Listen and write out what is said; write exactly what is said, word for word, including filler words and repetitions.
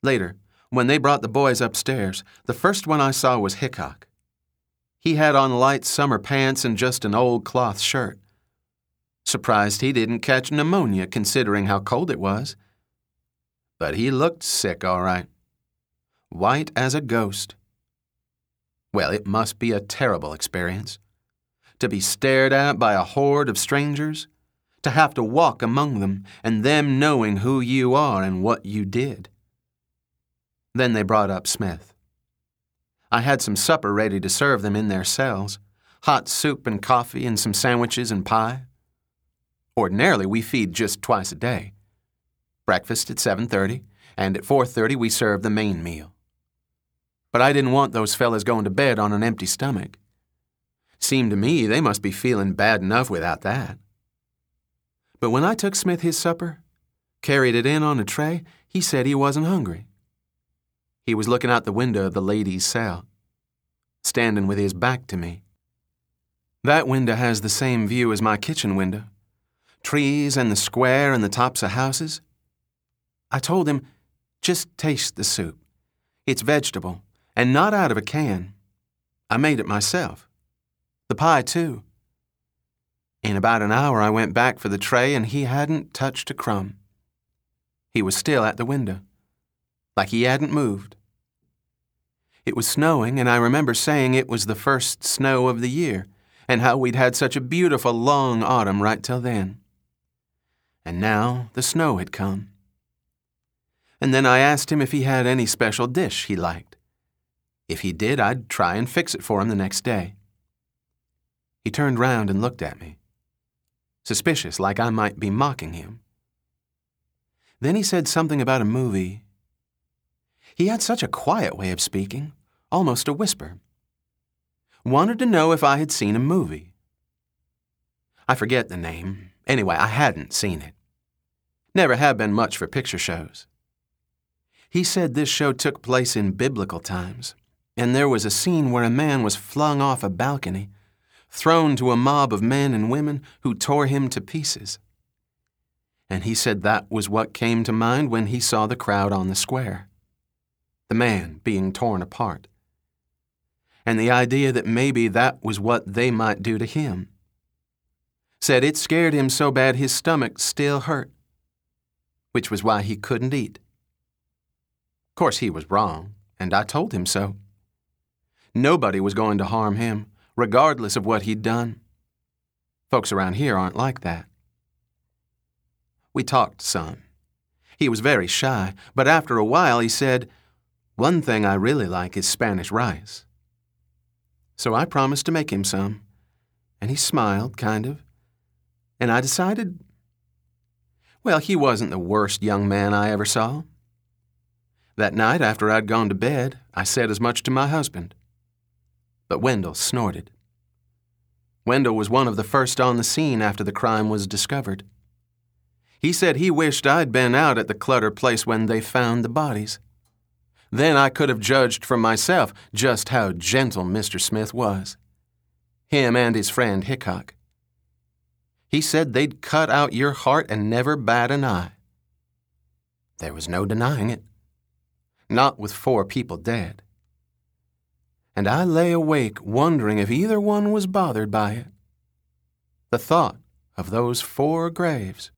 Later, when they brought the boys upstairs, the first one I saw was Hickok. He had on light summer pants and just an old cloth shirt. Surprised he didn't catch pneumonia considering how cold it was. But he looked sick, all right. White as a ghost. Well, it must be a terrible experience. To be stared at by a horde of strangers, to have to walk among them and them knowing who you are and what you did. Then they brought up Smith. I had some supper ready to serve them in their cells, hot soup and coffee and some sandwiches and pie. Ordinarily, we feed just twice a day. Breakfast at seven thirty, and at four thirty we serve the main meal. But I didn't want those fellas going to bed on an empty stomach. Seemed to me they must be feeling bad enough without that. But when I took Smith his supper, carried it in on a tray, he said he wasn't hungry. He was looking out the window of the ladies' cell, standing with his back to me. That window has the same view as my kitchen window. Trees and the square and the tops of houses. I told him, just taste the soup. It's vegetable, and not out of a can. I made it myself. The pie, too. In about an hour, I went back for the tray, and he hadn't touched a crumb. He was still at the window, like he hadn't moved. It was snowing, and I remember saying it was the first snow of the year, and how we'd had such a beautiful long autumn right till then. And now the snow had come. And then I asked him if he had any special dish he liked. If he did, I'd try and fix it for him the next day. He turned round and looked at me, suspicious, like I might be mocking him. Then he said something about a movie. He had such a quiet way of speaking, almost a whisper. Wanted to know if I had seen a movie. I forget the name. Anyway, I hadn't seen it. Never have been much for picture shows. He said this show took place in biblical times, and there was a scene where a man was flung off a balcony, thrown to a mob of men and women who tore him to pieces. And he said that was what came to mind when he saw the crowd on the square. The man being torn apart. And the idea that maybe that was what they might do to him. Said it scared him so bad his stomach still hurt, which was why he couldn't eat. Of course, he was wrong, and I told him so. Nobody was going to harm him, regardless of what he'd done. Folks around here aren't like that. We talked some. He was very shy, but after a while he said, "One thing I really like is Spanish rice." So I promised to make him some, and he smiled, kind of. And I decided, well, he wasn't the worst young man I ever saw. That night, after I'd gone to bed, I said as much to my husband. But Wendell snorted. Wendell was one of the first on the scene after the crime was discovered. He said he wished I'd been out at the Clutter place when they found the bodies. Then I could have judged for myself just how gentle Mister Smith was. Him and his friend Hickok. He said they'd cut out your heart and never bat an eye. There was no denying it. Not with four people dead. And I lay awake wondering if either one was bothered by it. The thought of those four graves.